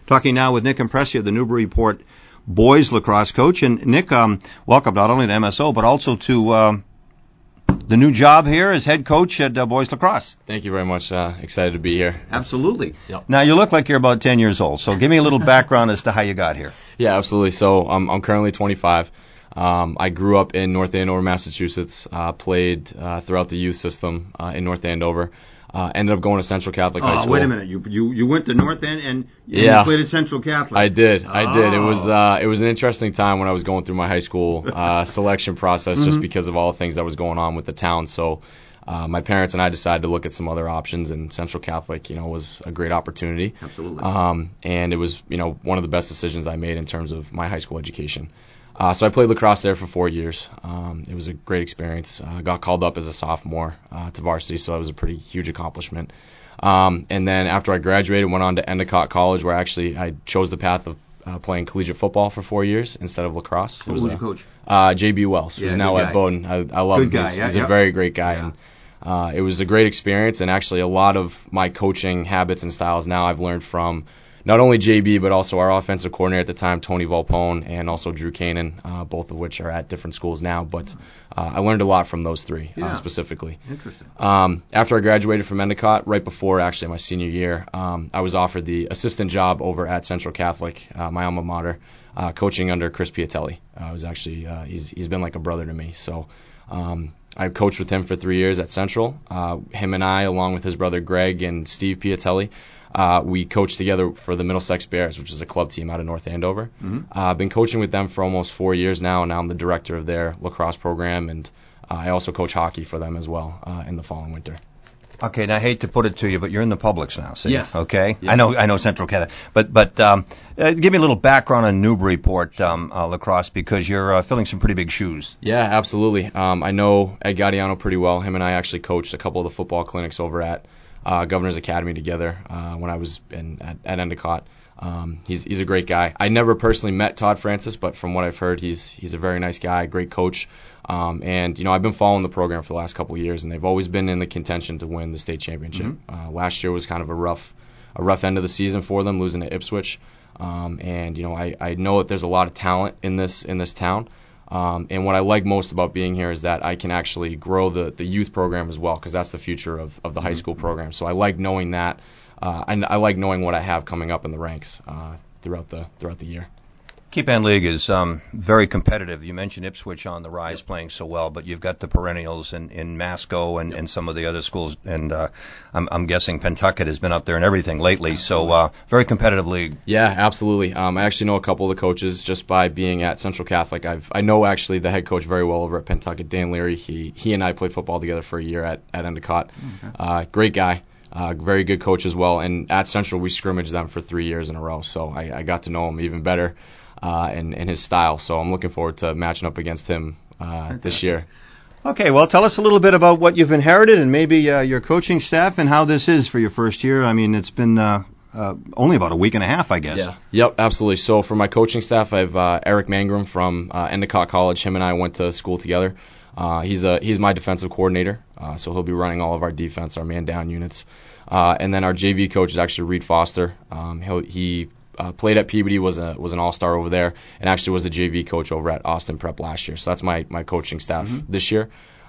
Talking now with Nick Impressio, the Newburyport boys lacrosse coach. And Nick, welcome not only to MSO, but also to the new job here as head coach at boys lacrosse. Thank you very much. Excited to be here. Absolutely. Yep. Now, you look like you're about 10 years old, so give me a little background as to how you got here. Yeah, absolutely. So I'm currently 25. I grew up in North Andover, Massachusetts, played throughout the youth system in North Andover. Ended up going to Central Catholic High School. Wait a minute. You went to North End and you played at Central Catholic. I did. It was an interesting time when I was going through my high school selection process just because of all the things that was going on with the town. So my parents and I decided to look at some other options, and Central Catholic, was a great opportunity. Absolutely. And it was, one of the best decisions I made in terms of my high school education. So I played lacrosse there for 4 years. It was a great experience. Got called up as a sophomore to varsity, so that was a pretty huge accomplishment. And then after I graduated, went on to Endicott College, where actually I chose the path of playing collegiate football for 4 years instead of lacrosse. Who was your coach? J.B. Wells, who's now at Bowdoin. I love him. He's a very great guy. Yeah. And it was a great experience, and actually a lot of my coaching habits and styles now I've learned from not only JB, but also our offensive coordinator at the time, Tony Volpone, and also Drew Kanan, both of which are at different schools now. But I learned a lot from those three specifically. Interesting. After I graduated from Endicott, right before actually my senior year, I was offered the assistant job over at Central Catholic, my alma mater, coaching under Chris Piatelli. He's been like a brother to me. So I coached with him for 3 years at Central. Him and I, along with his brother Greg and Steve Piatelli, we coached together for the Middlesex Bears, which is a club team out of North Andover. I've been coaching with them for almost 4 years now, and now I'm the director of their lacrosse program, and I also coach hockey for them as well in the fall and winter. Okay, now I hate to put it to you, but you're in the Publix now, see? Yes. Okay? Yes. I know Central Canada. But give me a little background on Newburyport lacrosse, because you're filling some pretty big shoes. Yeah, absolutely. I know Ed Gaudiano pretty well. Him and I actually coached a couple of the football clinics over at Governor's Academy together when I was at Endicott. He's a great guy. I never personally met Todd Francis, but from what I've heard, he's a very nice guy, great coach. And I've been following the program for the last couple of years, and they've always been in the contention to win the state championship. Last year was kind of a rough end of the season for them, losing to Ipswich. And I know that there's a lot of talent in this town. And what I like most about being here is that I can actually grow the youth program as well, because that's the future of the high school program. So I like knowing that, and I like knowing what I have coming up in the ranks throughout the year. Keep End League is very competitive. You mentioned Ipswich on the rise, playing so well, but you've got the perennials in Masco and some of the other schools, and I'm guessing Pentucket has been up there and everything lately. So very competitive league. Yeah, absolutely. I actually know a couple of the coaches just by being at Central Catholic. I know actually the head coach very well over at Pentucket, Dan Leary. He and I played football together for a year at Endicott. Okay. Great guy. Very good coach as well. And at Central, we scrimmaged them for 3 years in a row, so I got to know him even better. And his style. So I'm looking forward to matching up against him this year. Okay, well, tell us a little bit about what you've inherited and maybe your coaching staff and how this is for your first year. I mean, it's been only about a week and a half, I guess. Yeah. Yep, absolutely. So for my coaching staff, I have Eric Mangrum from Endicott College. Him and I went to school together. He's my defensive coordinator, so he'll be running all of our defense, our man-down units. And then our JV coach is actually Reed Foster. He played at Peabody, was an all-star over there, and actually was a JV coach over at Austin Prep last year. So that's my coaching staff this year.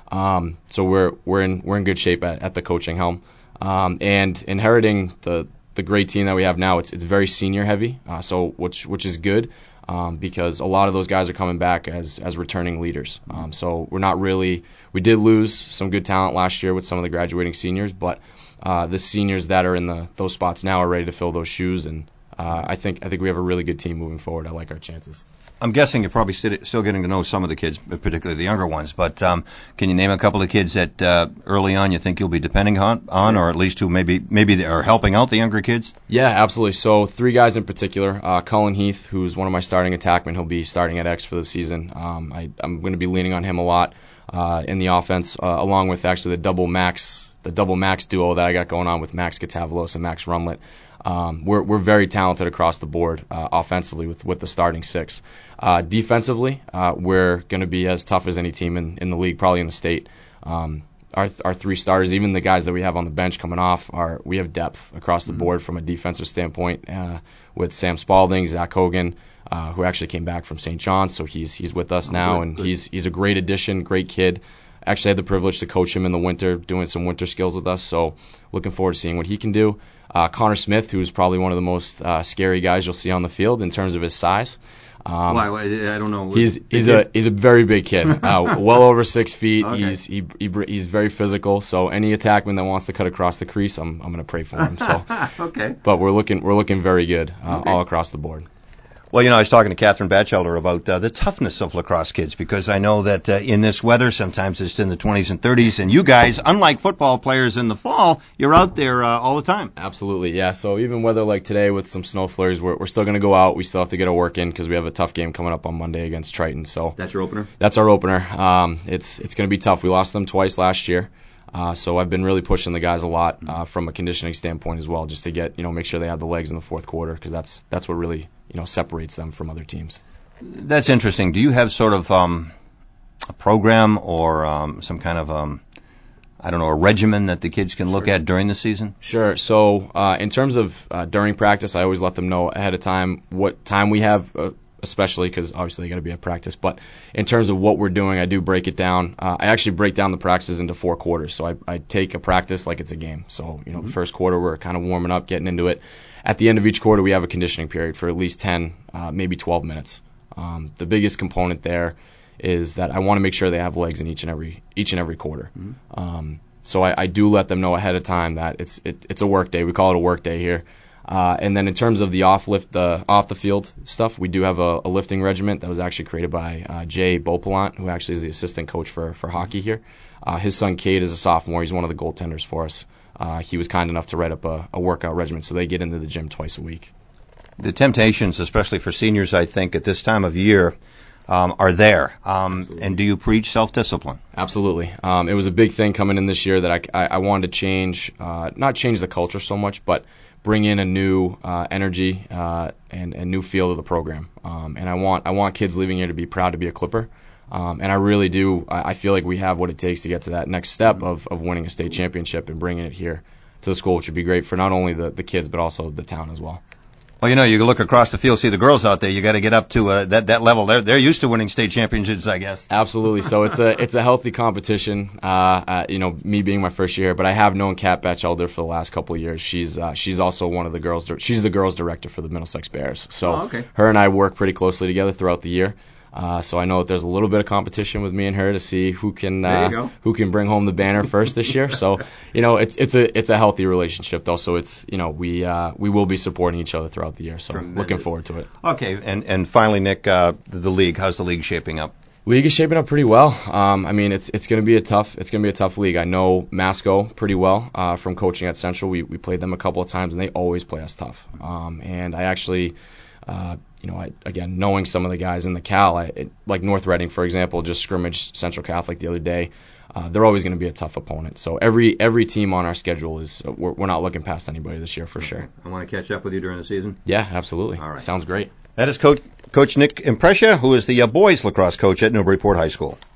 So we're in good shape at the coaching helm. And inheriting the great team that we have now, it's very senior heavy. So which is good. Because a lot of those guys are coming back as returning leaders. So we did lose some good talent last year with some of the graduating seniors, but the seniors that are in those spots now are ready to fill those shoes, and I think we have a really good team moving forward. I like our chances. I'm guessing you're probably still getting to know some of the kids, particularly the younger ones, but can you name a couple of kids that early on you think you'll be depending on, or at least who maybe they are helping out the younger kids? Yeah, absolutely. So 3 guys in particular. Cullen Heath, who's one of my starting attackmen. He'll be starting at X for the season. I'm going to be leaning on him a lot in the offense, along with actually the double max duo that I got going on with Max Katavalos and Max Runlet. We're very talented across the board offensively with the starting 6. Defensively, we're going to be as tough as any team in the league, probably in the state. our three starters, even the guys that we have on the bench coming off, we have depth across the board from a defensive standpoint with Sam Spalding, Zach Hogan, who actually came back from St. John's, so he's with us now, and he's a great addition, great kid. Actually had the privilege to coach him in the winter, doing some winter skills with us, so looking forward to seeing what he can do. Connor Smith, who's probably one of the most scary guys you'll see on the field in terms of his size. Why? I don't know. He's a very big kid, well over 6 feet. Okay. He's very physical. So any attackman that wants to cut across the crease, I'm going to pray for him. So okay. But we're looking very good all across the board. Well, I was talking to Catherine Batchelder about the toughness of lacrosse kids, because I know that in this weather, sometimes it's in the 20s and 30s, and you guys, unlike football players in the fall, you're out there all the time. Absolutely, yeah. So even weather like today with some snow flurries, we're still going to go out. We still have to get our work in because we have a tough game coming up on Monday against Triton. So that's your opener? That's our opener. It's going to be tough. We lost them twice last year. So I've been really pushing the guys a lot from a conditioning standpoint as well, just to get make sure they have the legs in the fourth quarter, because that's what really separates them from other teams. That's interesting. Do you have sort of a program or some kind of a regimen that the kids can look at during the season? Sure. So in terms of during practice, I always let them know ahead of time what time we have. Especially because obviously they got to be at practice. But in terms of what we're doing, I do break it down. I actually break down the practices into 4 quarters. So I take a practice like it's a game. So, the first quarter we're kind of warming up, getting into it. At the end of each quarter, we have a conditioning period for at least 10, maybe 12 minutes. The biggest component there is that I want to make sure they have legs in each and every quarter. So I do let them know ahead of time that it's a work day. We call it a work day here. And then in terms of the off the field stuff, we do have a lifting regiment that was actually created by Jay Beaupalant, who actually is the assistant coach for hockey here. His son Cade is a sophomore. He's one of the goaltenders for us. He was kind enough to write up a workout regimen, so they get into the gym twice a week. The temptations, especially for seniors, I think, at this time of year, are there. And do you preach self-discipline? Absolutely. It was a big thing coming in this year that I wanted to change, not change the culture so much, but bring in a new energy and new feel to the program. And I want kids leaving here to be proud to be a Clipper. And I really do. I feel like we have what it takes to get to that next step of winning a state championship and bringing it here to the school, which would be great for not only the kids but also the town as well. Well, you can look across the field, see the girls out there. You got to get up to that level. They're used to winning state championships, I guess. Absolutely. So it's a healthy competition. Me being my first year, but I have known Kat Batchelder for the last couple of years. She's also one of the girls. She's the girls director for the Middlesex Bears. So her and I work pretty closely together throughout the year. So I know that there's a little bit of competition with me and her to see who can bring home the banner first this year. So it's a healthy relationship though. So it's we will be supporting each other throughout the year. So looking forward to it. Okay, and finally, Nick, the league. How's the league shaping up? League is shaping up pretty well. It's going to be a tough league. I know Masco pretty well from coaching at Central. We played them a couple of times and they always play us tough. And I actually. Again, knowing some of the guys in the Cal, like North Reading, for example, just scrimmaged Central Catholic the other day. They're always going to be a tough opponent. So every team on our schedule we're not looking past anybody this year for sure. I want to catch up with you during the season. Yeah, absolutely. All right. Sounds great. That is Coach Nick Impresia, who is the boys lacrosse coach at Newburyport High School.